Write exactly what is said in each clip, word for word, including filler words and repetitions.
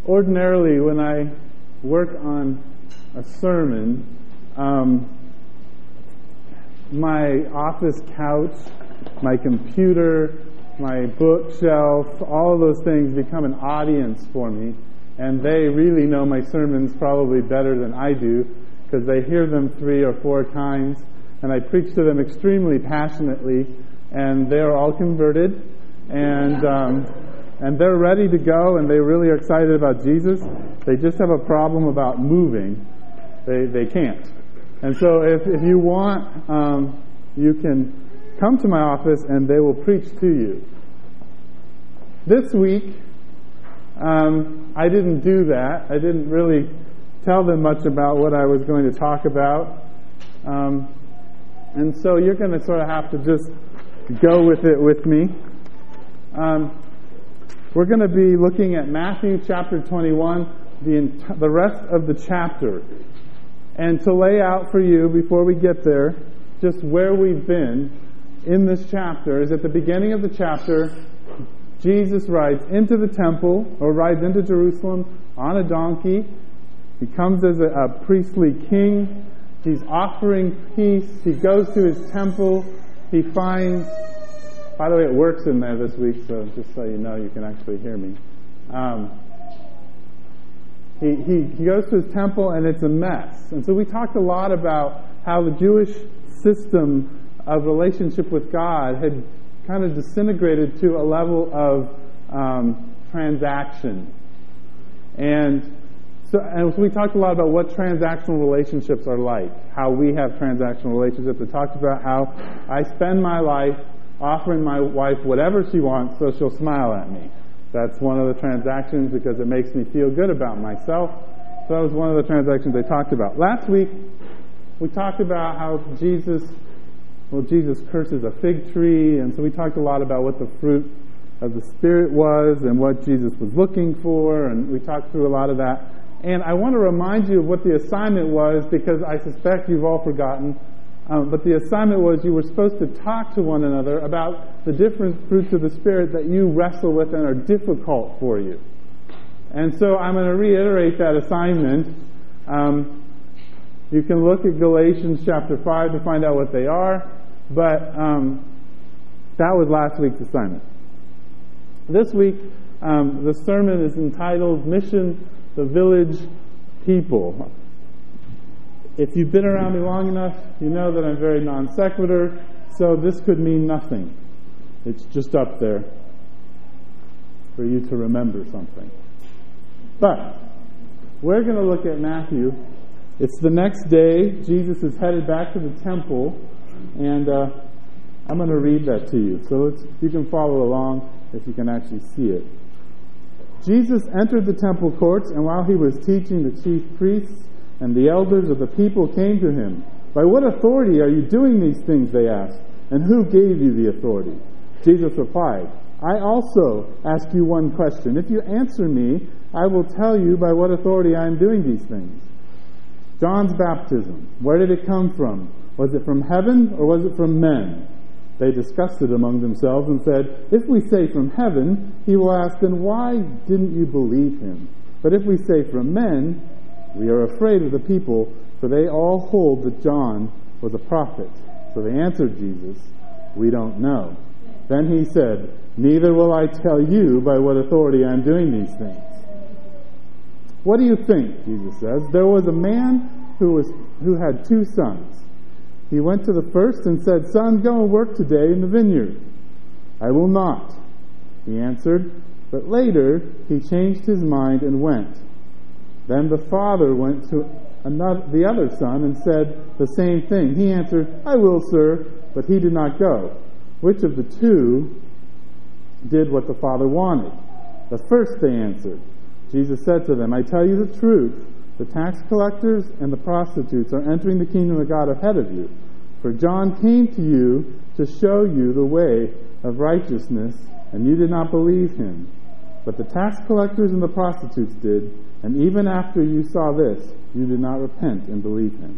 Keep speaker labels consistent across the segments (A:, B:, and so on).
A: ordinarily, when I work on a sermon, um, my office couch, my computer, my bookshelf, all of those things become an audience for me, and they really know my sermons probably better than I do, because they hear them three or four times, and I preach to them extremely passionately, and they're all converted, and um, and they're ready to go, and they really are excited about Jesus. They just have a problem about moving. They they can't. And so if, if you want, um, you can come to my office, and they will preach to you. This week, um, I didn't do that. I didn't really tell them much about what I was going to talk about. Um, and so you're going to sort of have to just go with it with me. Um, we're going to be looking at Matthew chapter twenty-one, the ent- the rest of the chapter. And to lay out for you, before we get there, just where we've been in this chapter, is at the beginning of the chapter, Jesus rides into the temple, or rides into Jerusalem on a donkey. He comes as a, a priestly king. He's offering peace. He goes to his temple. He finds... By the way, it works in there this week, so just so you know, you can actually hear me. Um, he, he, he goes to his temple, and it's a mess. And so we talked a lot about how the Jewish system of relationship with God had kind of disintegrated to a level of um, transaction. And so, and so we talked a lot about what transactional relationships are like, how we have transactional relationships. We talked about how I spend my life offering my wife whatever she wants so she'll smile at me. That's one of the transactions because it makes me feel good about myself. So that was one of the transactions they talked about. Last week, we talked about how Jesus, well, Jesus curses a fig tree, and so we talked a lot about what the fruit of the Spirit was and what Jesus was looking for, and we talked through a lot of that. And I want to remind you of what the assignment was, because I suspect you've all forgotten. Um, but the assignment was you were supposed to talk to one another about the different fruits of the Spirit that you wrestle with and are difficult for you. And so I'm going to reiterate that assignment. Um, you can look at Galatians chapter five to find out what they are, but um, that was last week's assignment. This week, um, the sermon is entitled Mission the Village People. If you've been around me long enough, you know that I'm very non sequitur, so this could mean nothing. It's just up there for you to remember something. But we're going to look at Matthew. It's the next day. Jesus is headed back to the temple, and uh, I'm going to read that to you. So let's, you can follow along if you can actually see it. Jesus entered the temple courts, and while he was teaching, the chief priests and the elders of the people came to him. By what authority are you doing these things, they asked, and who gave you the authority? Jesus replied, I also ask you one question. If you answer me, I will tell you by what authority I am doing these things. John's baptism, where did it come from? Was it from heaven or was it from men? They discussed it among themselves and said, if we say from heaven, he will ask, then why didn't you believe him? But if we say from men, we are afraid of the people, for they all hold that John was a prophet. So they answered Jesus, we don't know. Then he said, neither will I tell you by what authority I am doing these things. What do you think? Jesus says. There was a man who was who had two sons. He went to the first and said, son, go and work today in the vineyard. I will not, he answered. But later he changed his mind and went. Then the father went to another, the other son and said the same thing. He answered, I will, sir, but he did not go. Which of the two did what the father wanted? The first, they answered. Jesus said to them, I tell you the truth. The tax collectors and the prostitutes are entering the kingdom of God ahead of you. For John came to you to show you the way of righteousness, and you did not believe him. But the tax collectors and the prostitutes did, and even after you saw this, you did not repent and believe him.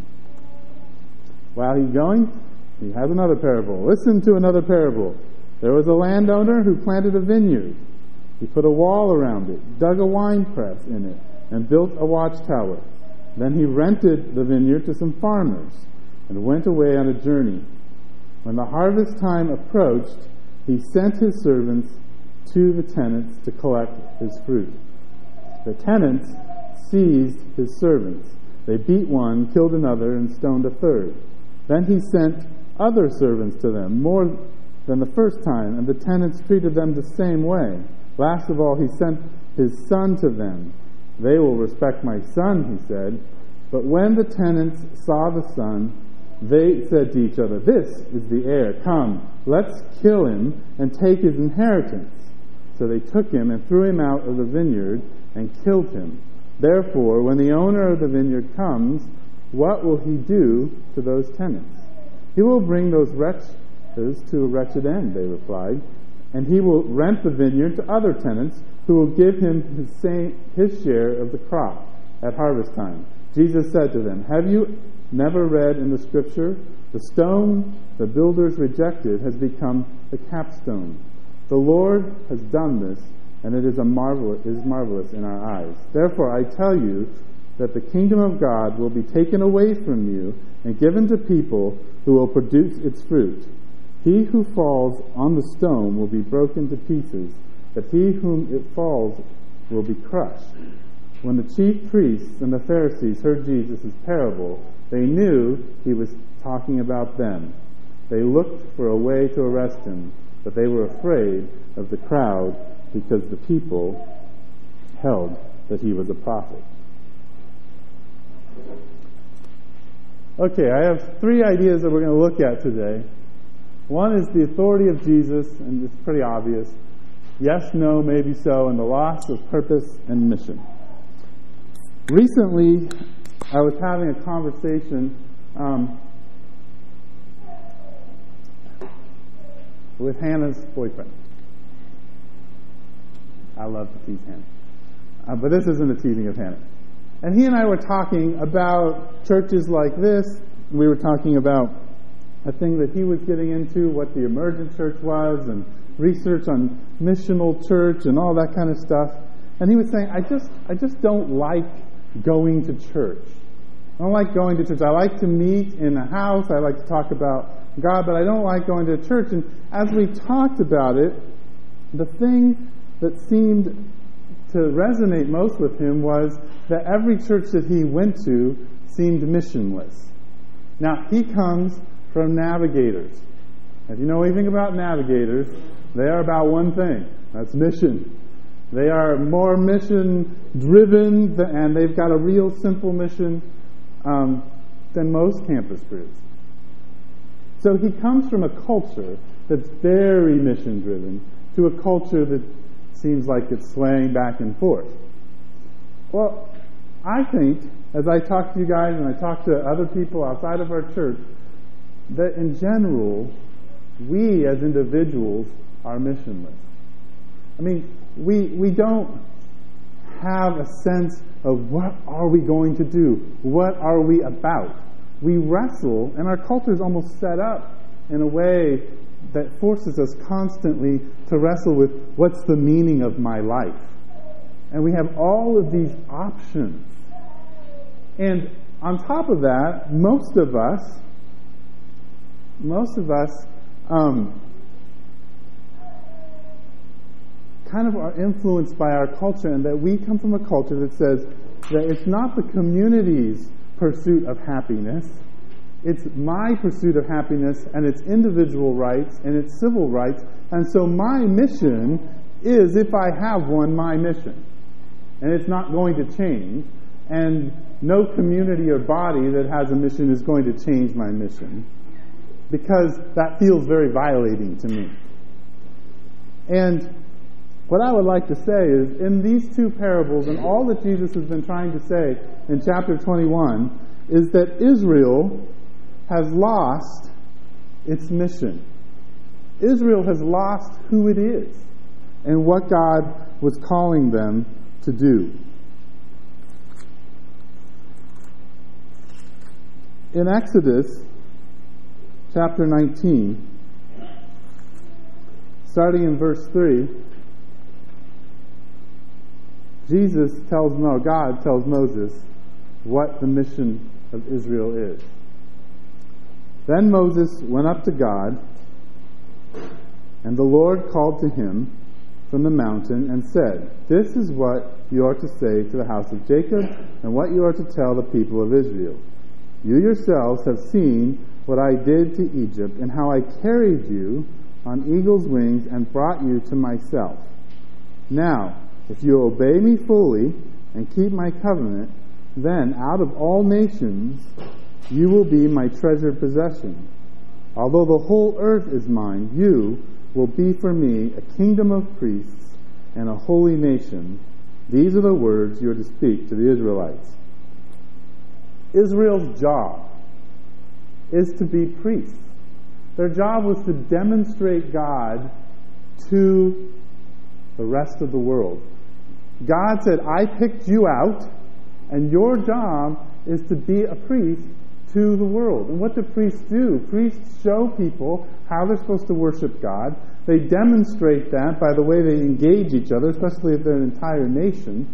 A: While he's going, he has another parable. Listen to another parable. There was a landowner who planted a vineyard. He put a wall around it, dug a winepress in it, and built a watchtower. Then he rented the vineyard to some farmers and went away on a journey. When the harvest time approached, he sent his servants to the tenants to collect his fruit. The tenants seized his servants. They beat one, killed another, and stoned a third. Then he sent other servants to them, more than the first time, and the tenants treated them the same way. Last of all, he sent his son to them. They will respect my son, he said. But when the tenants saw the son, they said to each other, this is the heir. Come, let's kill him and take his inheritance. So they took him and threw him out of the vineyard and killed him. Therefore, when the owner of the vineyard comes, what will he do to those tenants? He will bring those wretches to a wretched end, they replied, and he will rent the vineyard to other tenants who will give him his, same, his share of the crop at harvest time. Jesus said to them, have you never read in the scripture, the stone the builders rejected has become the capstone. The Lord has done this, and it is a marvel is marvelous in our eyes. Therefore I tell you that the kingdom of God will be taken away from you and given to people who will produce its fruit. He who falls on the stone will be broken to pieces, but he whom it falls will be crushed. When the chief priests and the Pharisees heard Jesus' parable, they knew he was talking about them. They looked for a way to arrest him, but they were afraid of the crowd because the people held that he was a prophet. Okay, I have three ideas that we're going to look at today. One is the authority of Jesus, and it's pretty obvious. Yes, no, maybe so, and the loss of purpose and mission. Recently, I was having a conversation um, with Hannah's boyfriend. I love to tease Hannah. Uh, but this isn't a teasing of Hannah. And he and I were talking about churches like this. We were talking about a thing that he was getting into, what the emergent church was, and research on missional church and all that kind of stuff. And he was saying, I just I just don't like going to church. I don't like going to church. I like to meet in a house. I like to talk about God, but I don't like going to church. And as we talked about it, the thing that seemed to resonate most with him was that every church that he went to seemed missionless. Now, he comes from Navigators. If you know anything about Navigators, they are about one thing. That's mission. They are more mission-driven, and they've got a real simple mission um, than most campus groups. So he comes from a culture that's very mission-driven to a culture that seems like it's swaying back and forth. Well, I think, as I talk to you guys and I talk to other people outside of our church, that in general, we as individuals are missionless. I mean, we we don't have a sense of what are we going to do? What are we about? We wrestle, and our culture is almost set up in a way that forces us constantly to wrestle with what's the meaning of my life. And we have all of these options. And on top of that, most of us, most of us um, kind of are influenced by our culture, and that we come from a culture that says that it's not the community's pursuit of happiness, it's my pursuit of happiness, and it's individual rights, and it's civil rights, and so my mission is, if I have one, my mission. And it's not going to change, and no community or body that has a mission is going to change my mission, because that feels very violating to me. And what I would like to say is, in these two parables, and all that Jesus has been trying to say in chapter twenty-one, is that Israel has lost its mission. Israel has lost who it is and what God was calling them to do. In Exodus chapter nineteen, starting in verse three, Jesus tells, no, God tells Moses what the mission of Israel is. Then Moses went up to God, and the Lord called to him from the mountain and said, "This is what you are to say to the house of Jacob, and what you are to tell the people of Israel. You yourselves have seen what I did to Egypt, and how I carried you on eagle's wings and brought you to myself. Now, if you obey me fully and keep my covenant, then out of all nations you will be my treasured possession. Although the whole earth is mine, you will be for me a kingdom of priests and a holy nation. These are the words you are to speak to the Israelites." Israel's job is to be priests. Their job was to demonstrate God to the rest of the world. God said, "I picked you out, and your job is to be a priest to the world." And what do priests do? Priests show people how they're supposed to worship God. They demonstrate that by the way they engage each other, especially if they're an entire nation.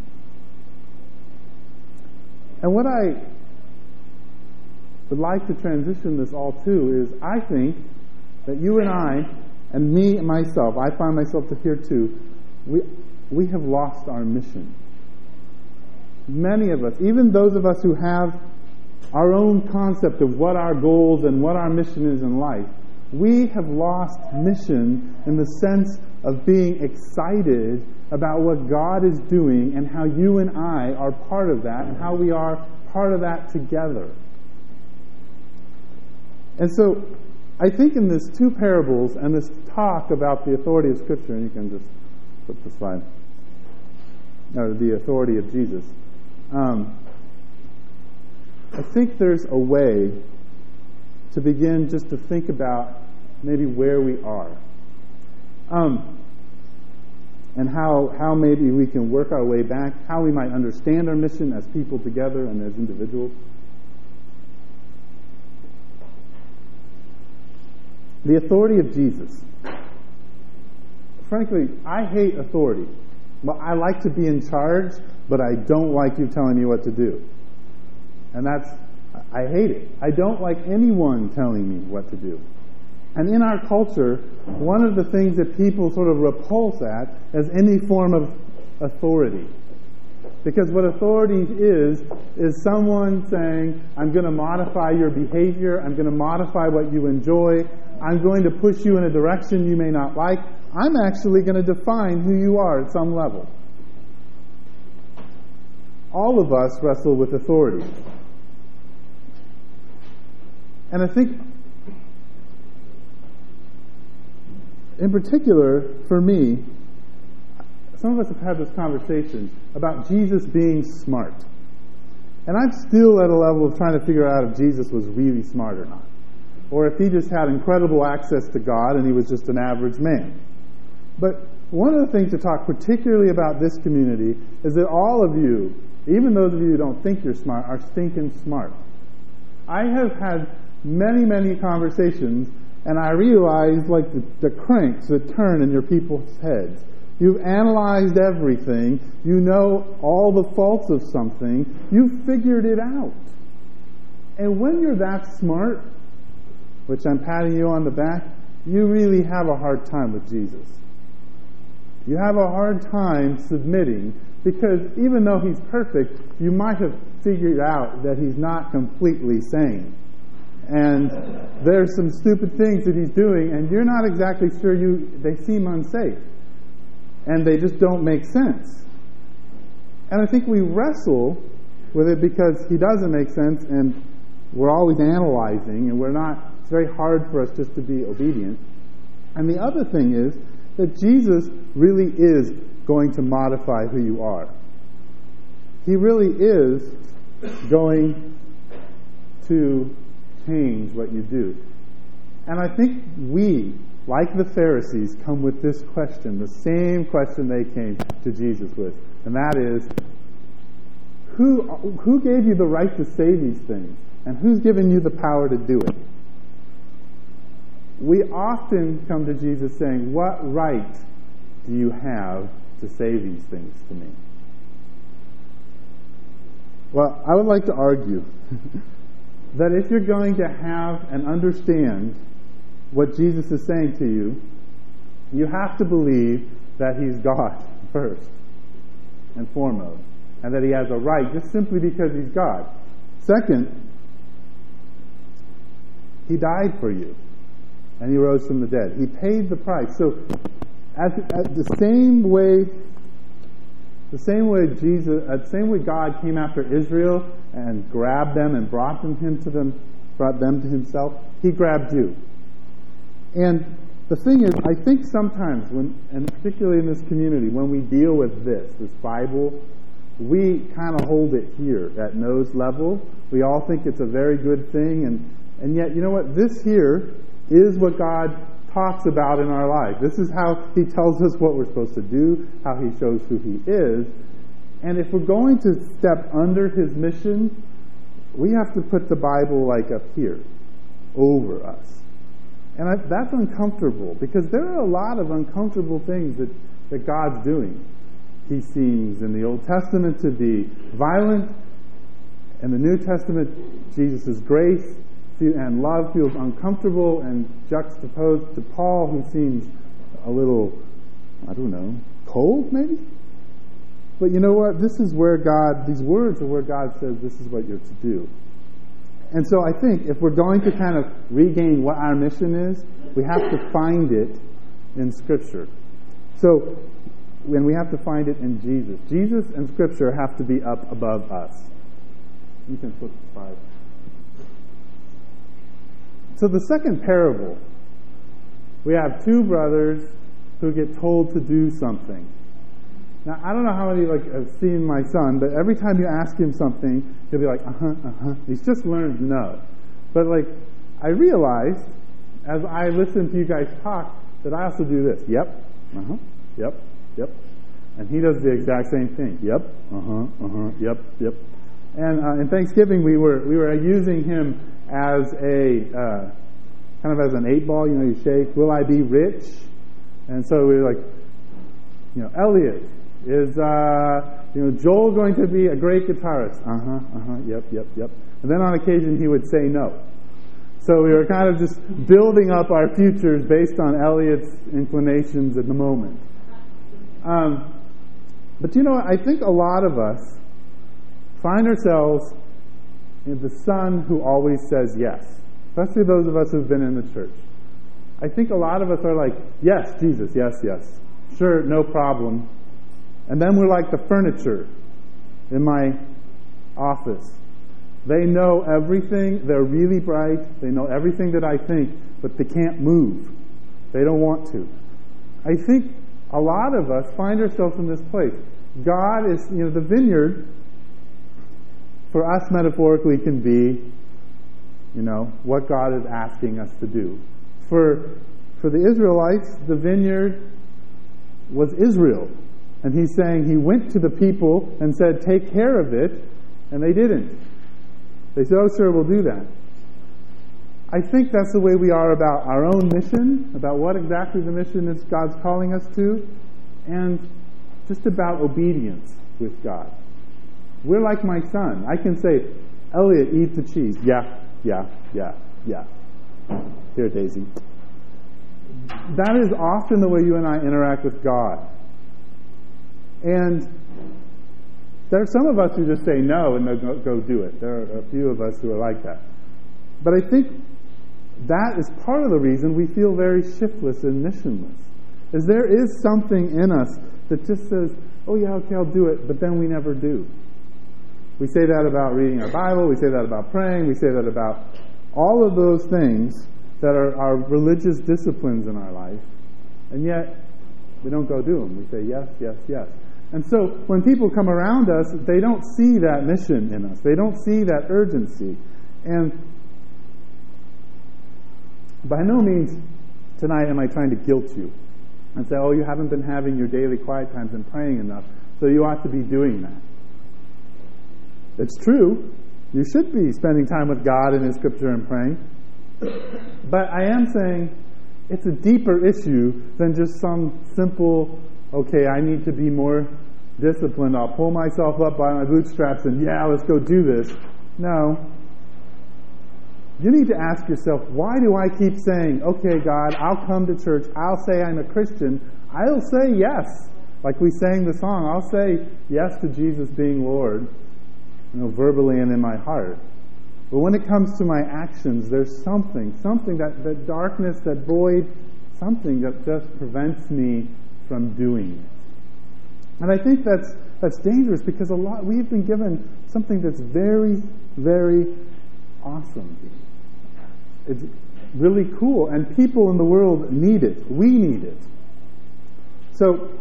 A: And what I would like to transition this all to is, I think that you and I, and me and myself, I find myself to here too, we, we have lost our mission. Many of us, even those of us who have our own concept of what our goals and what our mission is in life, we have lost mission in the sense of being excited about what God is doing and how you and I are part of that and how we are part of that together. And so, I think in these two parables and this talk about the authority of Scripture, and you can just flip the slide, or the authority of Jesus, um, I think there's a way to begin just to think about maybe where we are, um, and how how maybe we can work our way back, how we might understand our mission as people together and as individuals. The authority of Jesus. Frankly, I hate authority. Well, I like to be in charge, but I don't like you telling me what to do. And that's, I hate it. I don't like anyone telling me what to do. And in our culture, one of the things that people sort of repulse at is any form of authority. Because what authority is, is someone saying, "I'm going to modify your behavior, I'm going to modify what you enjoy, I'm going to push you in a direction you may not like, I'm actually going to define who you are at some level." All of us wrestle with authority. And I think, in particular, for me, some of us have had this conversation about Jesus being smart. And I'm still at a level of trying to figure out if Jesus was really smart or not. Or if he just had incredible access to God and he was just an average man. But one of the things to talk particularly about this community is that all of you, even those of you who don't think you're smart, are stinking smart. I have had many, many conversations, and I realize like the, the cranks that turn in your people's heads. You've analyzed everything. You know all the faults of something. You've figured it out. And when you're that smart, which I'm patting you on the back, you really have a hard time with Jesus. You have a hard time submitting, because even though he's perfect, you might have figured out that he's not completely sane. And there's some stupid things that he's doing, and you're not exactly sure you they seem unsafe. And they just don't make sense. And I think we wrestle with it because he doesn't make sense, and we're always analyzing, and we're not, it's very hard for us just to be obedient. And the other thing is that Jesus really is going to modify who you are. He really is going to change what you do. And I think we, like the Pharisees, come with this question, the same question they came to Jesus with. And that is, who, who gave you the right to say these things? And who's given you the power to do it? We often come to Jesus saying, "What right do you have to say these things to me?" Well, I would like to argue that if you're going to have and understand what Jesus is saying to you, you have to believe that He's God first and foremost, and that He has a right just simply because He's God. Second, He died for you, and He rose from the dead. He paid the price. So, as, as the same way, the same way Jesus, uh, the same way God came after Israel and grabbed them and brought them him to them, brought them to Himself, He grabbed you. And the thing is, I think sometimes, when, and particularly in this community, when we deal with this, this Bible, we kind of hold it here at nose level. We all think it's a very good thing, and, and yet, you know what? This here is what God talks about in our life. This is how He tells us what we're supposed to do, how He shows who He is. And if we're going to step under His mission, we have to put the Bible like up here, over us. And I, that's uncomfortable, because there are a lot of uncomfortable things that, that God's doing. He seems in the Old Testament to be violent. In the New Testament, Jesus' grace and love feels uncomfortable and juxtaposed to Paul, who seems a little, I don't know, cold maybe? But you know what? This is where God, these words are where God says this is what you're to do. And so I think if we're going to kind of regain what our mission is, we have to find it in Scripture. So, when we have to find it in Jesus. Jesus and Scripture have to be up above us. You can flip the slide. So the second parable, we have two brothers who get told to do something. Now, I don't know how many like have seen my son, but every time you ask him something, he'll be like, uh-huh, uh-huh. He's just learned no. But like, I realized, as I listen to you guys talk, that I also do this. Yep, uh-huh, yep, yep. And he does the exact same thing. Yep, uh-huh, uh-huh, yep, yep. And uh, in Thanksgiving, we were we were using him as a, uh, kind of as an eight ball, you know, you shake, will I be rich? And so we were like, you know, Elliot, is, uh, you know, Joel going to be a great guitarist? Uh-huh, uh-huh, yep, yep, yep. And then on occasion he would say no. So we were kind of just building up our futures based on Elliot's inclinations at the moment. Um, but you know what? I think a lot of us find ourselves in the son who always says yes. Especially those of us who've been in the church. I think a lot of us are like, yes, Jesus, yes, yes. Sure, no problem. And then we're like the furniture in my office. They know everything. They're really bright. They know everything that I think, but they can't move. They don't want to. I think a lot of us find ourselves in this place. God is, you know, the vineyard, for us metaphorically, can be, you know, what God is asking us to do. For, for the Israelites, the vineyard was Israel. And he's saying he went to the people and said, take care of it, and they didn't. They said, oh, sure, we'll do that. I think that's the way we are about our own mission, about what exactly the mission is God's calling us to, and just about obedience with God. We're like my son. I can say, Elliot, eat the cheese. Yeah, yeah, yeah, yeah. Here, Daisy. That is often the way you and I interact with God. And there are some of us who just say no and they'll go do it. There are a few of us who are like that. But I think that is part of the reason we feel very shiftless and missionless. Is there is something in us that just says, oh yeah, okay, I'll do it, but then we never do. We say that about reading our Bible, we say that about praying, we say that about all of those things that are our religious disciplines in our life, and yet we don't go do them. We say yes, yes, yes. And so when people come around us, they don't see that mission in us. They don't see that urgency. And by no means tonight am I trying to guilt you and say, oh, you haven't been having your daily quiet times and praying enough, so you ought to be doing that. It's true. You should be spending time with God in His Scripture and praying. But I am saying it's a deeper issue than just some simple, okay, I need to be more disciplined, I'll pull myself up by my bootstraps and, yeah, let's go do this. No. You need to ask yourself, why do I keep saying, okay, God, I'll come to church, I'll say I'm a Christian, I'll say yes. Like we sang the song, I'll say yes to Jesus being Lord, you know, verbally and in my heart. But when it comes to my actions, there's something, something that, that darkness, that void, something that just prevents me from doing it. And I think that's that's dangerous because a lot we've been given something that's very, very awesome. It's really cool, and people in the world need it. We need it. So,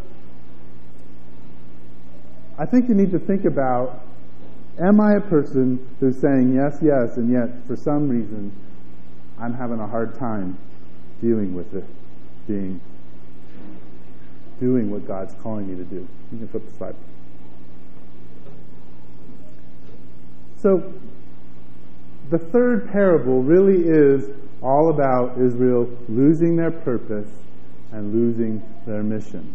A: I think you need to think about, am I a person who's saying yes, yes, and yet for some reason I'm having a hard time dealing with it, being, doing what God's calling me to do. You can flip the slide. So, the third parable really is all about Israel losing their purpose and losing their mission.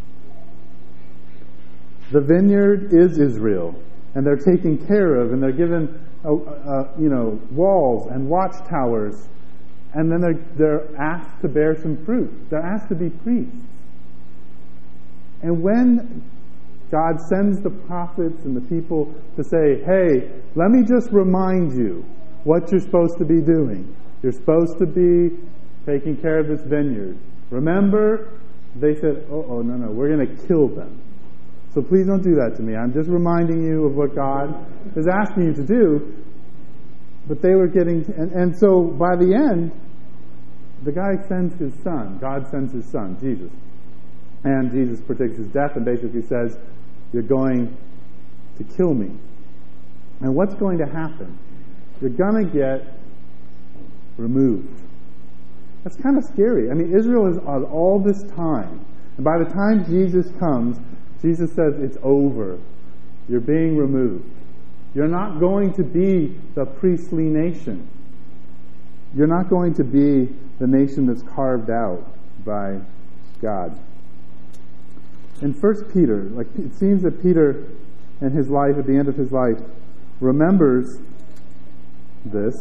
A: The vineyard is Israel, and they're taken care of, and they're given, uh, uh, you know, walls and watchtowers, and then they're they're asked to bear some fruit. They're asked to be priests. And when God sends the prophets and the people to say, "Hey, let me just remind you what you're supposed to be doing. You're supposed to be taking care of this vineyard. Remember?" They said, "Oh, oh, no, no, we're going to kill them. So please don't do that to me. I'm just reminding you of what God is asking you to do." But they were getting, and, and so by the end, the guy sends his son. God sends his son, Jesus. And Jesus predicts his death and basically says, "You're going to kill me." And what's going to happen? You're going to get removed. That's kind of scary. I mean, Israel is on all this time. And by the time Jesus comes, Jesus says, it's over. You're being removed. You're not going to be the priestly nation. You're not going to be the nation that's carved out by God. In First Peter, like it seems that Peter in his life, at the end of his life, remembers this.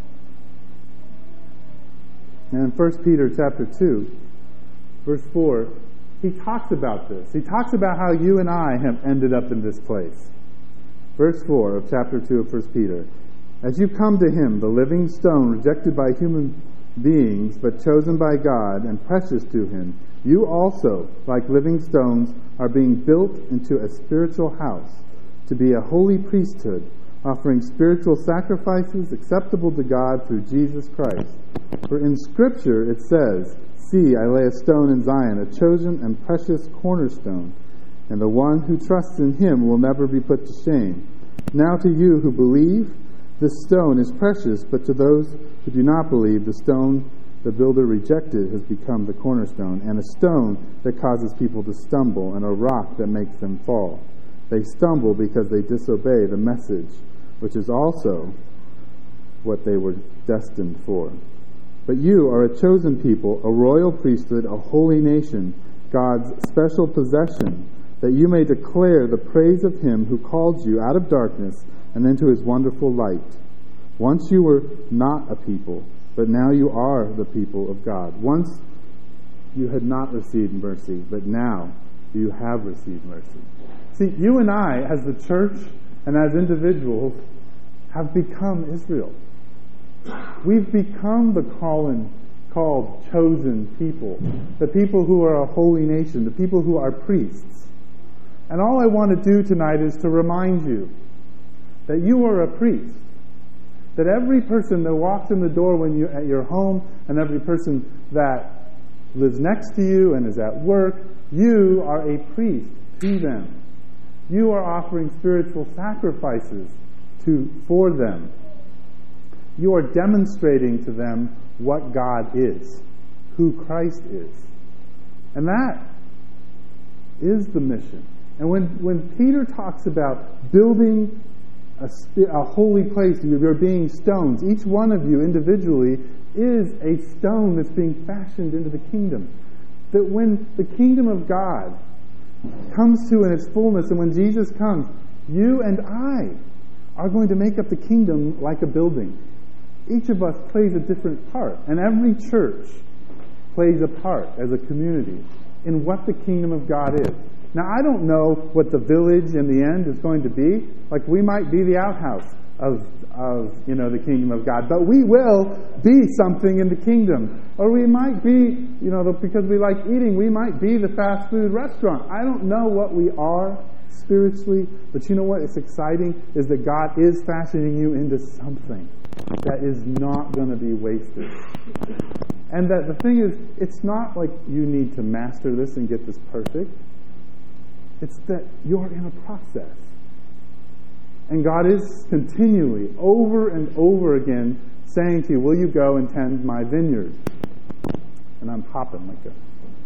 A: And in First Peter chapter two, verse four, he talks about this. He talks about how you and I have ended up in this place. Verse four of chapter two of First Peter. "As you come to him, the living stone, rejected by human beings, but chosen by God and precious to him, you also, like living stones, are being built into a spiritual house, to be a holy priesthood, offering spiritual sacrifices acceptable to God through Jesus Christ. For in Scripture it says, 'See, I lay a stone in Zion, a chosen and precious cornerstone, and the one who trusts in him will never be put to shame.' Now to you who believe, this stone is precious, but to those who do not believe, the stone the builder rejected has become the cornerstone, and a stone that causes people to stumble, and a rock that makes them fall. They stumble because they disobey the message, which is also what they were destined for. But you are a chosen people, a royal priesthood, a holy nation, God's special possession, that you may declare the praise of him who called you out of darkness and into his wonderful light. Once you were not a people, but now you are the people of God. Once you had not received mercy, but now you have received mercy." See, you and I, as the church and as individuals, have become Israel. We've become the called, called, chosen people, the people who are a holy nation, the people who are priests. And all I want to do tonight is to remind you that you are a priest, that every person that walks in the door when you at your home, and every person that lives next to you and is at work, you are a priest to them. You are offering spiritual sacrifices to for them. You are demonstrating to them what God is, who Christ is. And that is the mission. And when, when Peter talks about building a, a holy place, you're being stones, each one of you individually is a stone that's being fashioned into the kingdom. That when the kingdom of God comes to in its fullness, and when Jesus comes, you and I are going to make up the kingdom like a building. Each of us plays a different part, and every church plays a part as a community in what the kingdom of God is. Now, I don't know what the village in the end is going to be. Like, we might be the outhouse of, of you know, the kingdom of God, but we will be something in the kingdom. Or we might be, you know, because we like eating, we might be the fast food restaurant. I don't know what we are spiritually, but you know what? It's exciting is that God is fashioning you into something that is not going to be wasted. And that the thing is, it's not like you need to master this and get this perfect. It's that you're in a process. And God is continually, over and over again, saying to you, will you go and tend my vineyard? And I'm hopping like a...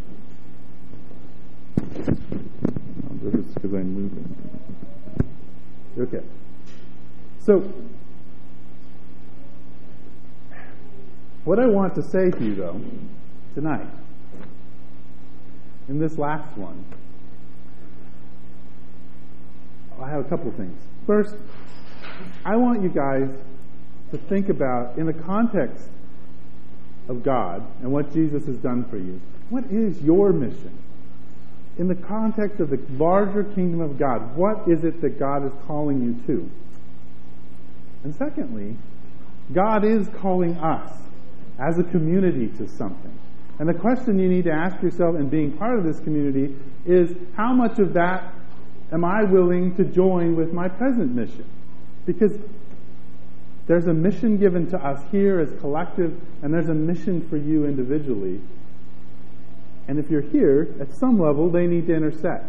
A: Oh, this is because I'm moving. Okay. So, what I want to say to you, though, tonight, in this last one, I have a couple of things. First, I want you guys to think about, in the context of God and what Jesus has done for you, what is your mission? In the context of the larger kingdom of God, what is it that God is calling you to? And secondly, God is calling us as a community to something. And the question you need to ask yourself in being part of this community is, how much of that am I willing to join with my present mission? Because there's a mission given to us here as collective, and there's a mission for you individually. And if you're here, at some level, they need to intersect.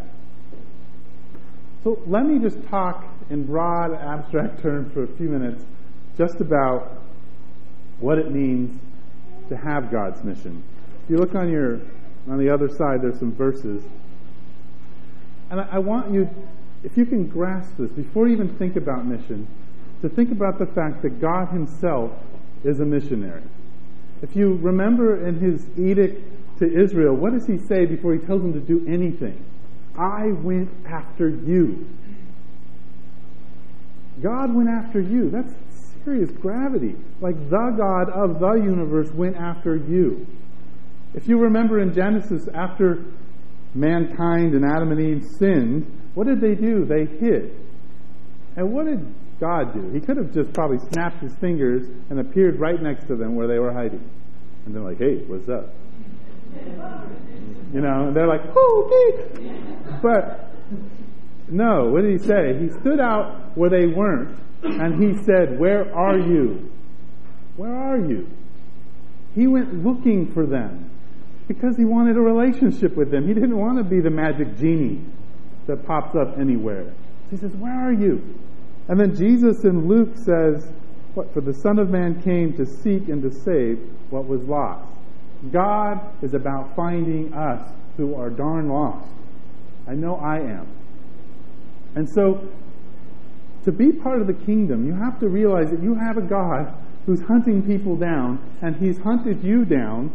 A: So let me just talk in broad, abstract terms for a few minutes just about what it means to have God's mission. If you look on your on the other side, there's some verses. And I, I want you, if you can grasp this, before you even think about mission, to think about the fact that God himself is a missionary. If you remember in his edict to Israel, what does he say before he tells them to do anything? I went after you. God went after you. That's serious gravity. Like the God of the universe went after you. If you remember in Genesis, after mankind and Adam and Eve sinned, what did they do? They hid. And what did God do? He could have just probably snapped his fingers and appeared right next to them where they were hiding. And they're like, hey, what's up? You know, and they're like, oh, okay. But no, what did he say? He stood out where they weren't, and he said, where are you? Where are you? He went looking for them because he wanted a relationship with them. He didn't want to be the magic genie that pops up anywhere. So he says, where are you? And then Jesus in Luke says, what? For the Son of Man came to seek and to save what was lost. God is about finding us who are darn lost. I know I am. And so, to be part of the kingdom, you have to realize that you have a God who's hunting people down, and he's hunted you down,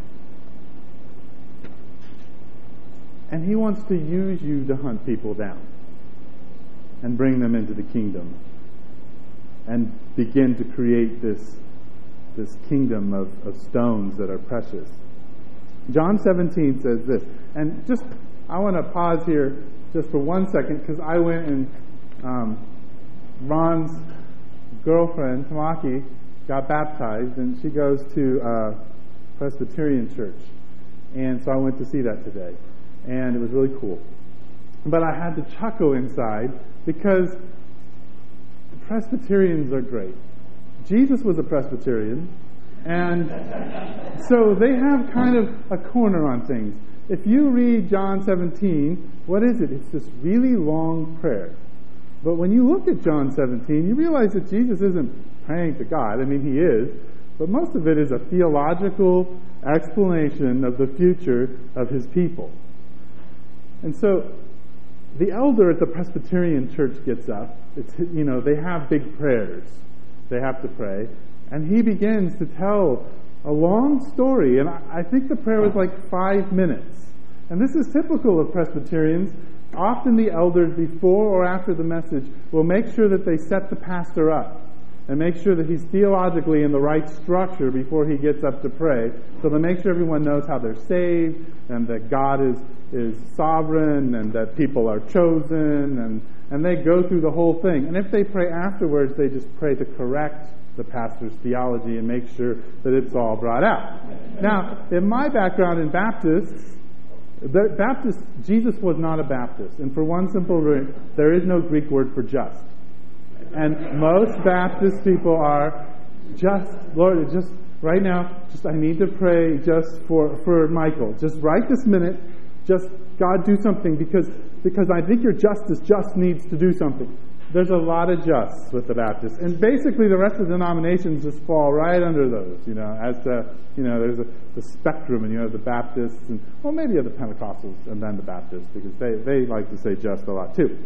A: and he wants to use you to hunt people down and bring them into the kingdom and begin to create this this kingdom of, of stones that are precious. John seventeen says this, and just I want to pause here just for one second because I went and um, Ron's girlfriend Tamaki got baptized, and she goes to uh, Presbyterian church, and so I went to see that today, and it was really cool. But I had to chuckle inside because the Presbyterians are great. Jesus was a Presbyterian, and so they have kind of a corner on things. If you read John seventeen, what is it? It's this really long prayer. But when you look at John seventeen, you realize that Jesus isn't praying to God. I mean, he is, but most of it is a theological explanation of the future of his people. And so the elder at the Presbyterian church gets up. It's, you know, they have big prayers. They have to pray. And he begins to tell a long story. And I think the prayer was like five minutes. And this is typical of Presbyterians. Often the elders, before or after the message, will make sure that they set the pastor up and make sure that he's theologically in the right structure before he gets up to pray. So they make sure everyone knows how they're saved and that God is, is sovereign and that people are chosen, and, and they go through the whole thing. And if they pray afterwards, they just pray to correct the pastor's theology and make sure that it's all brought out. Now, in my background in Baptists, the Baptist, Jesus was not a Baptist. And for one simple reason, there is no Greek word for just. And most Baptist people are just, Lord, just right now, just I need to pray just for, for Michael. Just right this minute, just God do something because because I think your justice just needs to do something. There's a lot of justs with the Baptists. And basically the rest of the denominations just fall right under those, you know, as to, you know, there's a the spectrum, and you have the Baptists, and, well, maybe you have the Pentecostals and then the Baptists, because they, they like to say just a lot too.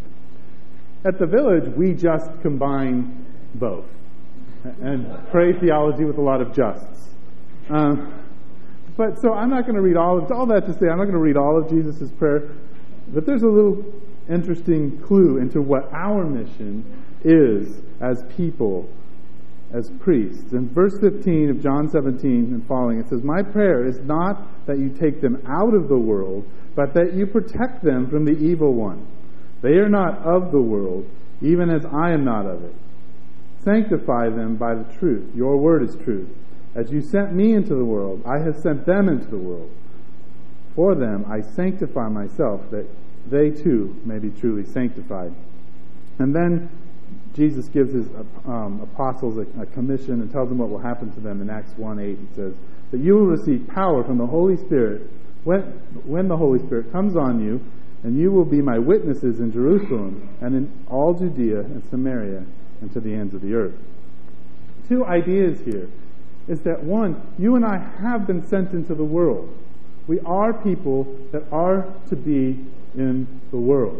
A: At the Village, we just combine both and pray theology with a lot of justs. Um, but so I'm not going to read all of all that to say I'm not going to read all of Jesus' prayer, but there's a little interesting clue into what our mission is as people, as priests. In verse fifteen of John seventeen and following, it says, "My prayer is not that you take them out of the world, but that you protect them from the evil one. They are not of the world, even as I am not of it. Sanctify them by the truth. Your word is truth. As you sent me into the world, I have sent them into the world. For them I sanctify myself, that they too may be truly sanctified." And then Jesus gives his um, apostles a, a commission and tells them what will happen to them in Acts one eight. It says that you will receive power from the Holy Spirit when, when the Holy Spirit comes on you, and you will be my witnesses in Jerusalem and in all Judea and Samaria and to the ends of the earth. Two ideas here is that, one, you and I have been sent into the world. We are people that are to be in the world.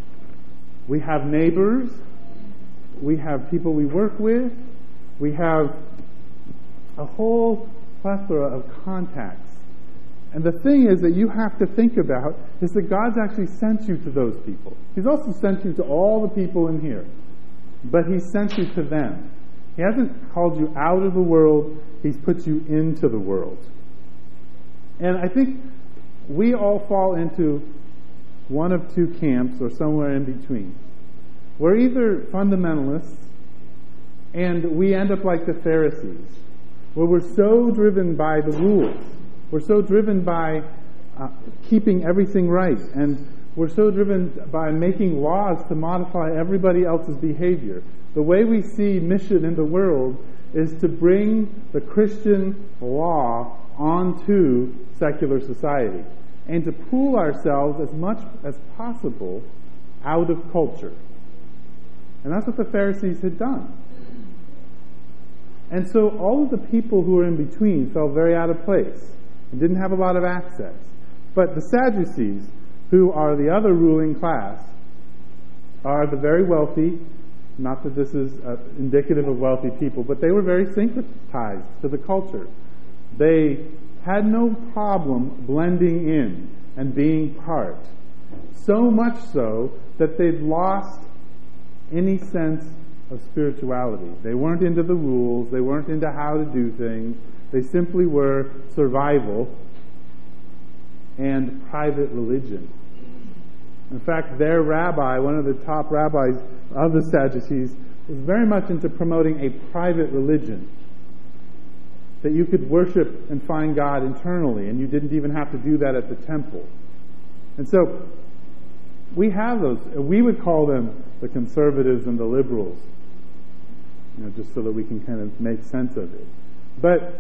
A: We have neighbors. We have people we work with. We have a whole plethora of contacts. And the thing is that you have to think about is that God's actually sent you to those people. He's also sent you to all the people in here. But He sent you to them. He hasn't called you out of the world. He's put you into the world. And I think we all fall into one of two camps or somewhere in between. We're either fundamentalists and we end up like the Pharisees, where we're so driven by the rules. We're so driven by uh, keeping everything right, and we're so driven by making laws to modify everybody else's behavior. The way we see mission in the world is to bring the Christian law onto secular society and to pull ourselves as much as possible out of culture. And that's what the Pharisees had done. And so all of the people who were in between felt very out of place and didn't have a lot of access. But the Sadducees, who are the other ruling class, are the very wealthy. Not that this is uh, indicative of wealthy people, but they were very syncretized to the culture. They had no problem blending in and being part. So much so that they'd lost any sense of spirituality. They weren't into the rules. They weren't into how to do things. They simply were survival and private religion. In fact, their rabbi, one of the top rabbis of the Sadducees, was very much into promoting a private religion. That you could worship and find God internally, and you didn't even have to do that at the temple. And so, we have those. We would call them the conservatives and the liberals, you know, just so that we can kind of make sense of it. But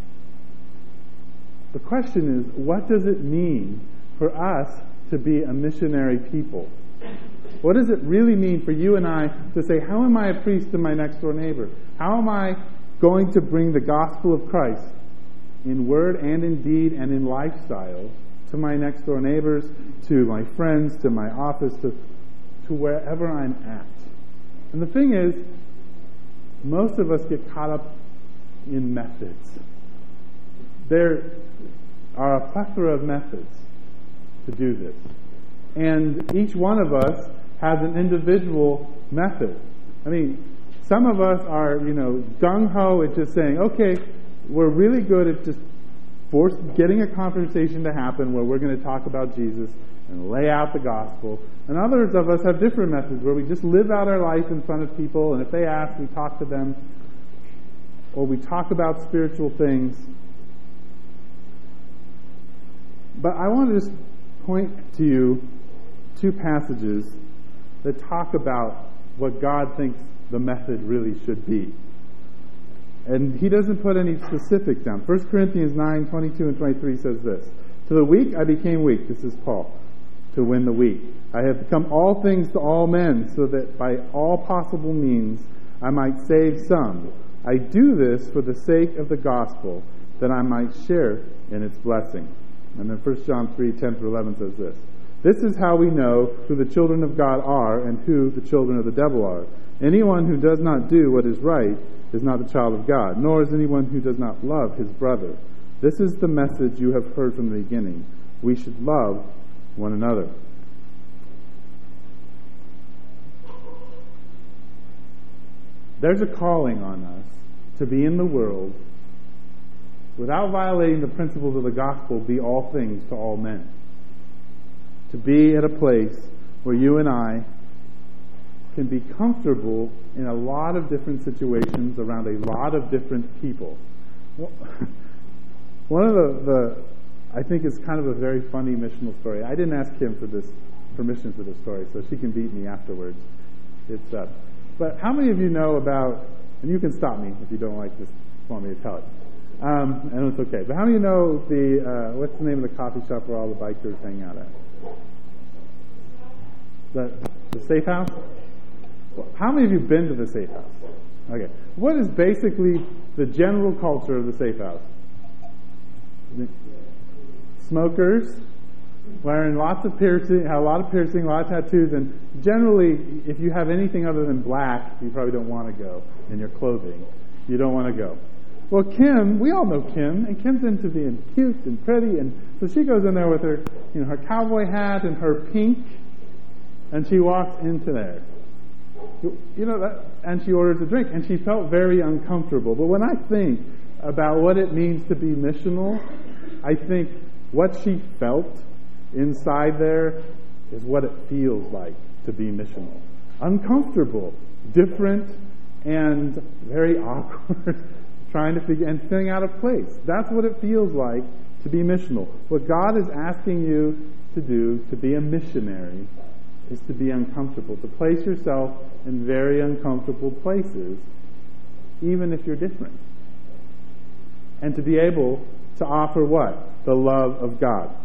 A: the question is, what does it mean for us to be a missionary people? What does it really mean for you and I to say, how am I a priest to my next door neighbor? How am I going to bring the gospel of Christ in word and in deed and in lifestyle to my next door neighbors, to my friends, to my office, to, to wherever I'm at? And the thing is, most of us get caught up in methods. There are a plethora of methods. to do this. And each one of us has an individual method. I mean, some of us are, you know, gung-ho at just saying, okay, we're really good at just force, getting a conversation to happen where we're going to talk about Jesus and lay out the gospel. And others of us have different methods where we just live out our life in front of people, and if they ask, we talk to them, or we talk about spiritual things. But I want to just point to you two passages that talk about what God thinks the method really should be. And he doesn't put any specifics down. First Corinthians nine, twenty-two and twenty-three says this. To the weak I became weak, this is Paul, to win the weak. I have become all things to all men, so that by all possible means I might save some. I do this for the sake of the gospel, that I might share in its blessing. And then First John three, ten through eleven says this. This is how we know who the children of God are and who the children of the devil are. Anyone who does not do what is right is not a child of God, nor is anyone who does not love his brother. This is the message you have heard from the beginning. We should love one another. There's a calling on us to be in the world without violating the principles of the gospel, be all things to all men. To be at a place where you and I can be comfortable in a lot of different situations around a lot of different people. One of the, the I think is kind of a very funny missional story. I didn't ask Kim for this permission for this story, so she can beat me afterwards. It's uh, but how many of you know about, and you can stop me if you don't like this, want me to tell it. Um, and it's okay. But how many of you know the, uh, what's the name of the coffee shop where all the bikers hang out at? The, the Safe House? Well, how many of you have been to the Safe House? Okay. What is basically the general culture of the Safe House? Smokers, wearing lots of piercing, have a lot of piercing, a lot of tattoos, and generally, if you have anything other than black, you probably don't want to go in your clothing. You don't want to go. Well, Kim, we all know Kim, and Kim's into being cute and pretty, and so she goes in there with her, you know, her cowboy hat and her pink, and she walks into there. You know, that, and she orders a drink, and she felt very uncomfortable. But when I think about what it means to be missional, I think what she felt inside there is what it feels like to be missional. Uncomfortable, different, and very awkward, trying to figure and feeling out of place. That's what it feels like to be missional. What God is asking you to do, to be a missionary, is to be uncomfortable, to place yourself in very uncomfortable places, even if you're different. And to be able to offer what? The love of God.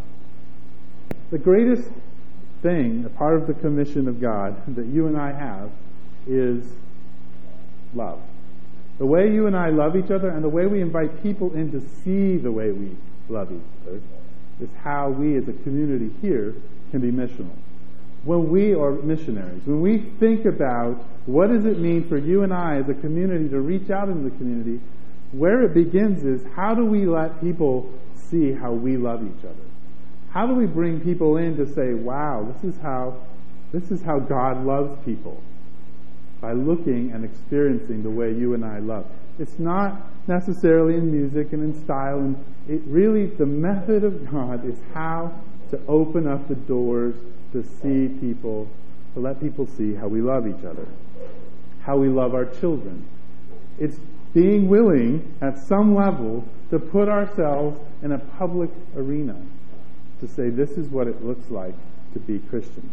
A: The greatest thing, a part of the commission of God that you and I have, is love. The way you and I love each other and the way we invite people in to see the way we love each other is how we as a community here can be missional. When we are missionaries, when we think about what does it mean for you and I as a community to reach out into the community, where it begins is how do we let people see how we love each other? How do we bring people in to say, wow, this is how this is how God loves people? By looking and experiencing the way you and I love. It's not necessarily in music and in style, and it really, the method of God is how to open up the doors to see people, to let people see how we love each other, how we love our children. It's being willing at some level to put ourselves in a public arena to say this is what it looks like to be Christians.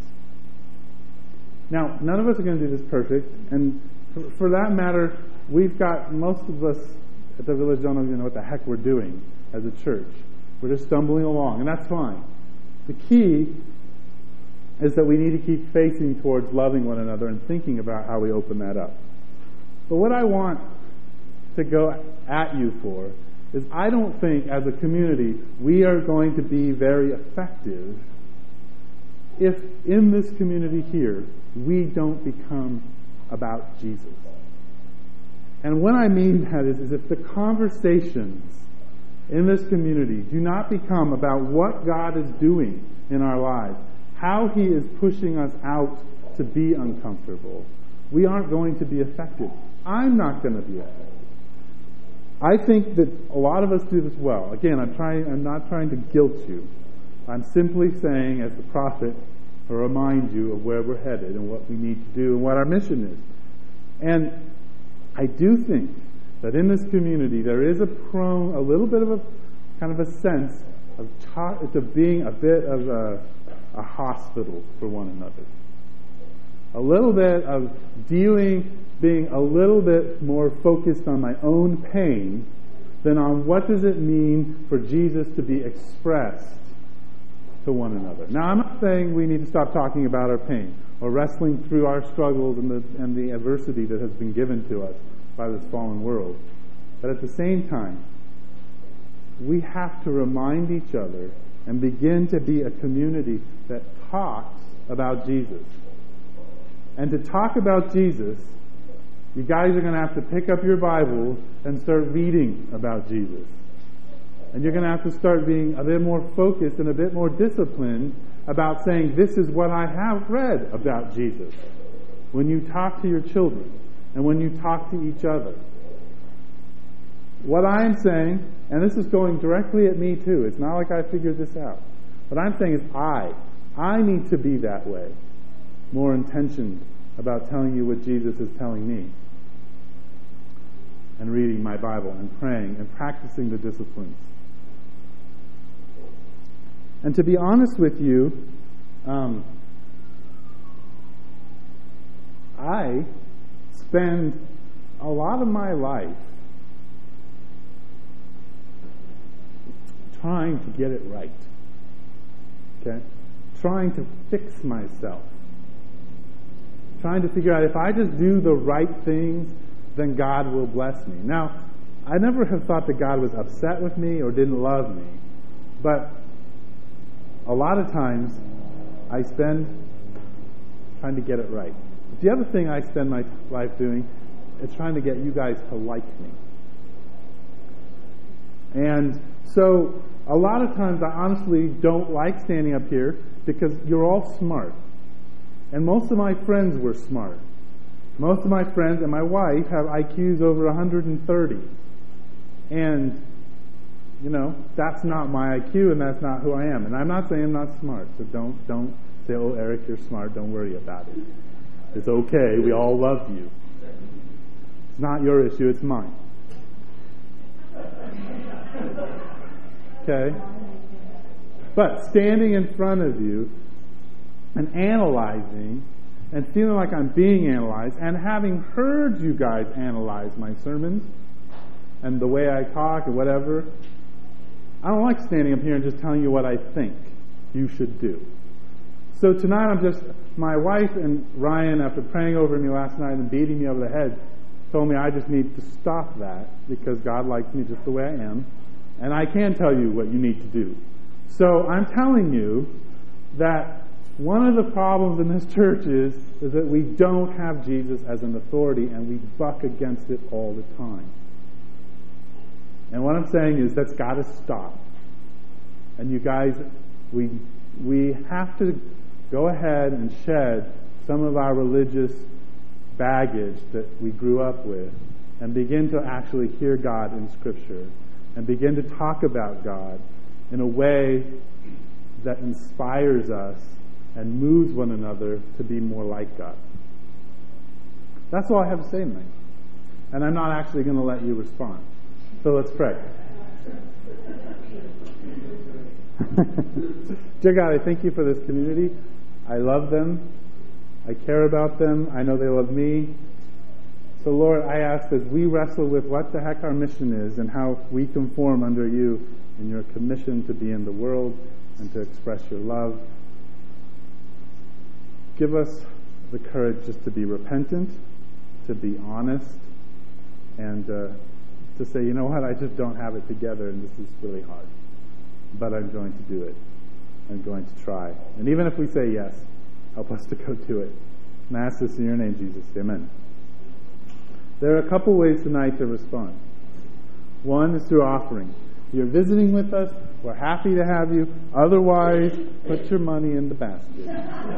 A: Now, none of us are going to do this perfect, and for, for that matter, we've got, most of us at the Village don't even know what the heck we're doing as a church. We're just stumbling along, and that's fine. The key is that we need to keep facing towards loving one another and thinking about how we open that up. But what I want to go at you for is I don't think as a community we are going to be very effective if in this community here we don't become about Jesus. And what I mean that is, is if the conversations in this community do not become about what God is doing in our lives, how He is pushing us out to be uncomfortable, we aren't going to be affected. I'm not going to be affected. I think that a lot of us do this well. Again, I'm trying. I'm not trying to guilt you. I'm simply saying, as the prophet, to remind you of where we're headed and what we need to do and what our mission is. And I do think that in this community there is a prone, a little bit of a kind of a sense of, ta- of being a bit of a, a hospital for one another. A little bit of dealing, being a little bit more focused on my own pain than on what does it mean for Jesus to be expressed to one another. Now, I'm not saying we need to stop talking about our pain or wrestling through our struggles and the, and the adversity that has been given to us by this fallen world. But at the same time, we have to remind each other and begin to be a community that talks about Jesus. And to talk about Jesus, you guys are going to have to pick up your Bibles and start reading about Jesus. And you're going to have to start being a bit more focused and a bit more disciplined about saying, this is what I have read about Jesus. When you talk to your children and when you talk to each other. What I'm saying, and this is going directly at me too, it's not like I figured this out. What I'm saying is I, I need to be that way. More intentioned about telling you what Jesus is telling me. And reading my Bible and praying and practicing the disciplines. And to be honest with you, um, I spend a lot of my life trying to get it right. Okay? Trying to fix myself. Trying to figure out if I just do the right things, then God will bless me. Now, I never have thought that God was upset with me or didn't love me. But a lot of times, I spend trying to get it right. The other thing I spend my life doing is trying to get you guys to like me. And so, a lot of times I honestly don't like standing up here because you're all smart. And most of my friends were smart. Most of my friends and my wife have I Qs over one hundred thirty. And, you know, that's not my I Q and that's not who I am. And I'm not saying I'm not smart. So don't don't say, oh, Eric, you're smart. Don't worry about it. It's okay. We all love you. It's not your issue. It's mine. Okay? But standing in front of you and analyzing and feeling like I'm being analyzed and having heard you guys analyze my sermons and the way I talk and whatever, I don't like standing up here and just telling you what I think you should do. So tonight I'm just, my wife and Ryan, after praying over me last night and beating me over the head, told me I just need to stop that because God likes me just the way I am. And I can tell you what you need to do. So I'm telling you that one of the problems in this church is, is that we don't have Jesus as an authority and we buck against it all the time. And what I'm saying is that's got to stop. And you guys, we we have to go ahead and shed some of our religious baggage that we grew up with and begin to actually hear God in Scripture and begin to talk about God in a way that inspires us and moves one another to be more like God. That's all I have to say tonight. And I'm not actually going to let you respond. So let's pray. Dear God, I thank you for this community. I love them. I care about them. I know they love me. So Lord, I ask as we wrestle with what the heck our mission is and how we conform under you in your commission to be in the world and to express your love, give us the courage just to be repentant, to be honest, and uh, to say, you know what, I just don't have it together and this is really hard. But I'm going to do it. I'm going to try. And even if we say yes, help us to go do it. And I ask this in your name, Jesus. Amen. There are a couple ways tonight to respond. One is through offering. If you're visiting with us, we're happy to have you. Otherwise, put your money in the basket.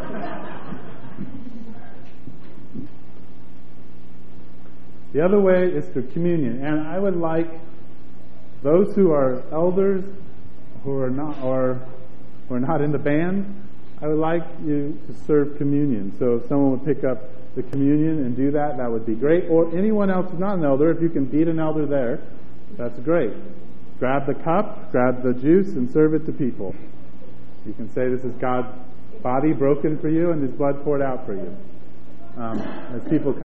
A: The other way is through communion. And I would like those who are elders, who are not, or who are not in the band, I would like you to serve communion. So if someone would pick up the communion and do that, that would be great. Or anyone else who's not an elder, if you can beat an elder there, that's great. Grab the cup, grab the juice, and serve it to people. You can say this is God's body broken for you and His blood poured out for you. Um, as people